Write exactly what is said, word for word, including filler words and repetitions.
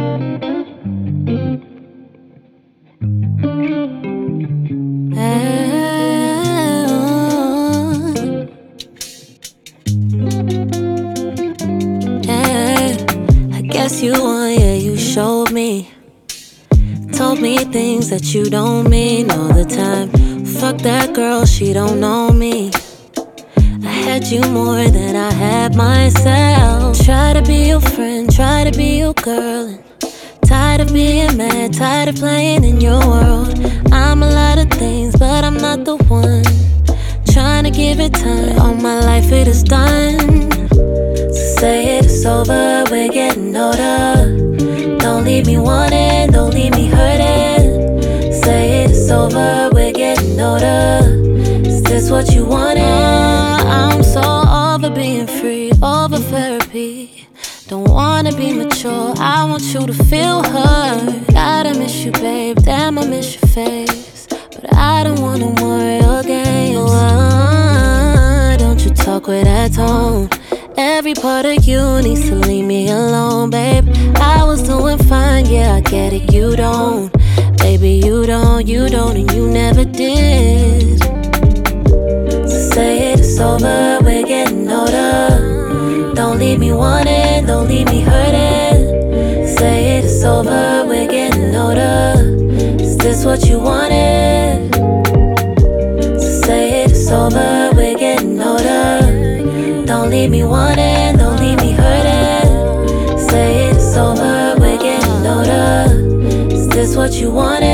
You won, yeah, you showed me. Told me things that you don't mean all the time. Fuck that girl, she don't know me. I had you more than I had myself. Try to be your friend, try to be your girl, and tired of being mad, tired of playing in your world. I'm a lot of things, but I'm not the one. Trying to give it time, all my life it is done. Say it's over, we're getting older. Don't leave me wanting, don't leave me hurting. Say it's over, we're getting older. Is this what you wanted? Uh, I'm so over being free, over therapy. Don't wanna be mature, I want you to feel hurt. Gotta miss you, babe, damn I miss your face. But I don't want no more real games. Uh, don't you talk with that tone. Every part of you needs to leave me alone, babe. I was doing fine, yeah, I get it, you don't. Baby, you don't, you don't, and you never did. So say it's over, we're getting older. Don't leave me wanting, don't leave me hurting. Say it's over, we're getting older. Is this what you wanted? So say it's over, we're getting older. Don't leave me wanting, don't leave me hurting. Say it's over, we're getting older. Is this what you wanted?